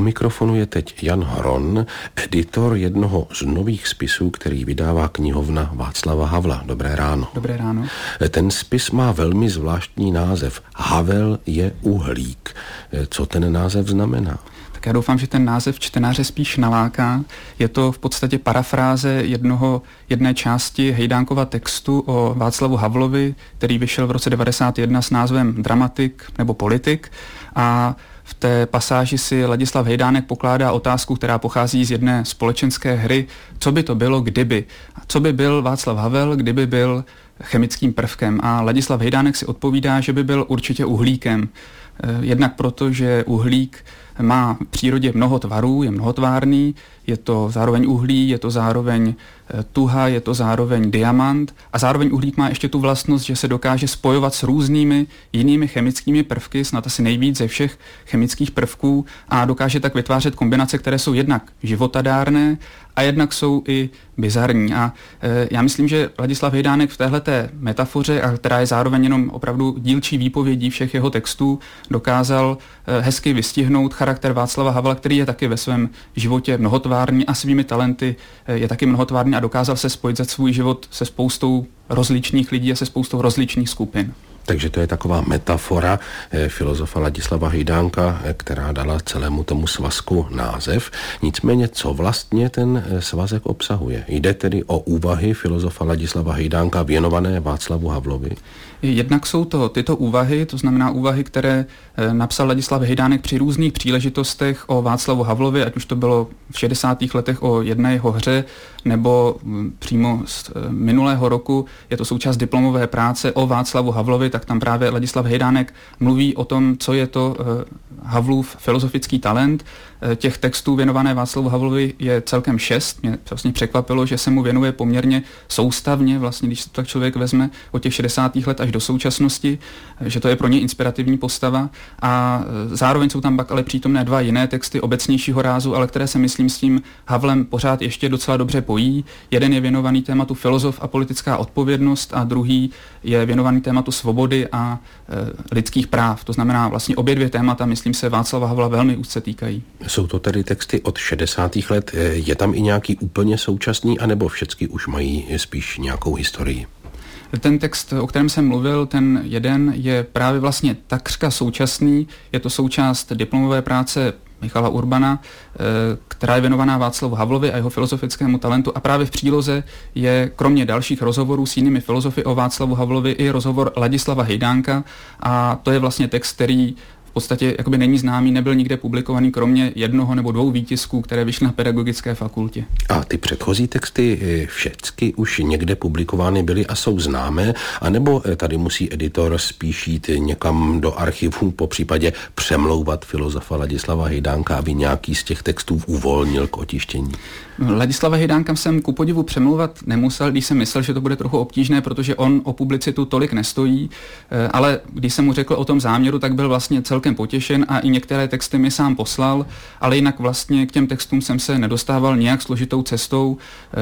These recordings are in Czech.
mikrofonu je teď Jan Hron, editor jednoho z nových spisů, který vydává knihovna Václava Havla. Dobré ráno. Dobré ráno. Ten spis má velmi zvláštní název. Havel je uhlík. Co ten název znamená? Tak já doufám, že ten název čtenáře spíš naláká. Je to v podstatě parafráze jedné části Hejdánkova textu o Václavu Havlovi, který vyšel v roce 1991 s názvem Dramatik nebo politik. A v té pasáži si Ladislav Hejdánek pokládá otázku, která pochází z jedné společenské hry, co by to bylo, kdyby. Co by byl Václav Havel, kdyby byl chemickým prvkem. A Ladislav Hejdánek si odpovídá, že by byl určitě uhlíkem. Jednak proto, že uhlík má v přírodě mnoho tvarů, je mnohotvárný, je to zároveň uhlí, je to zároveň tuha, je to zároveň diamant a zároveň uhlík má ještě tu vlastnost, že se dokáže spojovat s různými jinými chemickými prvky, snad asi nejvíc ze všech chemických prvků a dokáže tak vytvářet kombinace, které jsou jednak životadárné a jednak jsou i bizarní. A já myslím, že Ladislav Hejdánek v téhleté metafoře, a která je zároveň jenom opravdu dílčí výpovědí všech jeho textů, dokázal hezky vystihnout charakter Václava Havla, který je taky ve svém životě mnohotvárný a svými talenty je taky mnohotvárný a dokázal se spojit za svůj život se spoustou rozličných lidí a se spoustou rozličných skupin. Takže to je taková metafora filozofa Ladislava Hejdánka, která dala celému tomu svazku název. Nicméně, co vlastně ten svazek obsahuje? Jde tedy o úvahy filozofa Ladislava Hejdánka věnované Václavu Havlovi? Jednak jsou to tyto úvahy, to znamená úvahy, které napsal Ladislav Hejdánek při různých příležitostech o Václavu Havlovi, ať už to bylo v 60. letech o jedné jeho hře, nebo přímo z minulého roku, je to součást diplomové práce o Václavu Havlovi, tak tam právě Ladislav Hejdánek mluví o tom, co je to Havlův filozofický talent. Těch textů věnované Václavu Havlovi je celkem 6. Mě vlastně překvapilo, že se mu věnuje poměrně soustavně, vlastně, když se tak člověk vezme od těch 60. let až do současnosti, že to je pro ně inspirativní postava. A zároveň jsou tam pak ale přítomné dva jiné texty obecnějšího rázu, ale které se, myslím, s tím Havlem pořád ještě docela dobře pojí. Jeden je věnovaný tématu filozof a politická odpovědnost a druhý je věnovaný tématu svobody a lidských práv. To znamená vlastně obě dvě témata, myslím se, Václava Havla velmi úzce týkají. Jsou to tedy texty od 60. let. Je tam i nějaký úplně současný, anebo všechny už mají spíš nějakou historii? Ten text, o kterém jsem mluvil, ten jeden je právě vlastně takřka současný. Je to součást diplomové práce Michala Urbana, která je věnovaná Václavu Havlovi a jeho filozofickému talentu. A právě v příloze je kromě dalších rozhovorů s jinými filozofy o Václavu Havlovi i rozhovor Ladislava Hejdánka. A to je vlastně text, který v podstatě jakoby není známý, nebyl nikde publikovaný, kromě jednoho nebo dvou výtisků, které vyšly na pedagogické fakultě. A ty předchozí texty všechny už někde publikovány byly a jsou známé, anebo tady musí editor spíš jít někam do archivů, popřípadě přemlouvat filozofa Ladislava Hejdánka, aby nějaký z těch textů uvolnil k otištění? Ladislava Hejdánka jsem ku podivu přemlouvat nemusel, když jsem myslel, že to bude trochu obtížné, protože on o publicitu tolik nestojí, ale když jsem mu řekl o tom záměru, tak byl vlastně celkem potěšen a i některé texty mi sám poslal, ale jinak vlastně k těm textům jsem se nedostával nějak složitou cestou.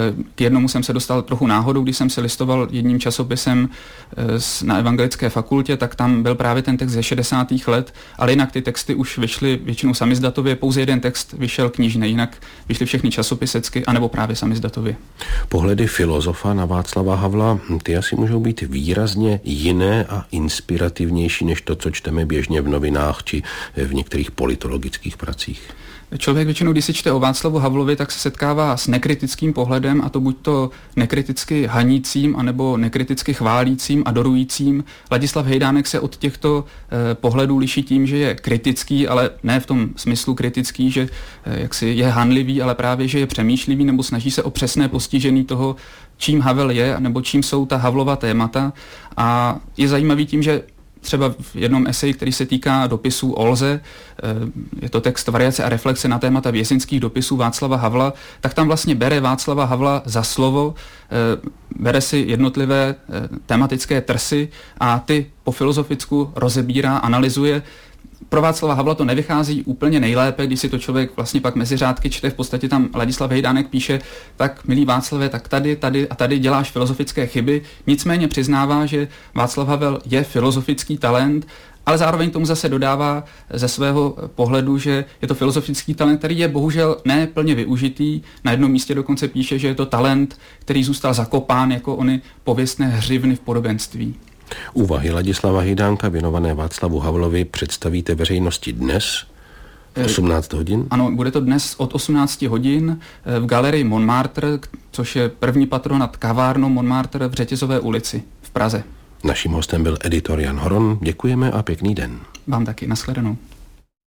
K jednomu jsem se dostal trochu náhodou, když jsem se listoval jedním časopisem na Evangelické fakultě, tak tam byl právě ten text ze 60. let, ale jinak ty texty už vyšly většinou samizdatově, pouze jeden text vyšel knižně, jinak vyšly všechny časopisecky, anebo právě samizdatově. Pohledy filozofa na Václava Havla, ty asi můžou být výrazně jiné a inspirativnější než to, co čteme běžně v novinách či v některých politologických pracích. Člověk většinou, když si čte o Václavu Havlovi, tak se setkává s nekritickým pohledem, a to buď to nekriticky hanícím, anebo nekriticky chválícím, adorujícím. Ladislav Hejdánek se od těchto pohledů liší tím, že je kritický, ale ne v tom smyslu kritický, že jaksi je hanlivý, ale právě, že je přemýšlivý nebo snaží se o přesné postižení toho, čím Havel je, nebo čím jsou ta Havlova témata. A je zajímavý tím, že třeba v jednom eseji, který se týká dopisů Olze, je to text Variace a reflexe na témata vězeňských dopisů Václava Havla, tak tam vlastně bere Václava Havla za slovo, bere si jednotlivé tematické trsy a ty po filozoficku rozebírá, analyzuje. Pro Václava Havla to nevychází úplně nejlépe, když si to člověk vlastně pak mezi řádky čte, v podstatě tam Ladislav Hejdánek píše, tak milý Václave, tak tady a tady děláš filozofické chyby, nicméně přiznává, že Václav Havel je filozofický talent ale zároveň tomu zase dodává ze svého pohledu, že je to filozofický talent, který je bohužel ne plně využitý. Na jednom místě dokonce píše, že je to talent, který zůstal zakopán jako ony pověstné hřivny v podobenství. Úvahy Ladislava Hejdánka věnované Václavu Havlovi představíte veřejnosti dnes 18 hodin? Ano, bude to dnes od 18 hodin v galerii Montmartre, což je první patro nad kavárnou Montmartre v Řetězové ulici v Praze. Naším hostem byl editor Jan Horon. Děkujeme a pěkný den. Vám taky, nashledanou.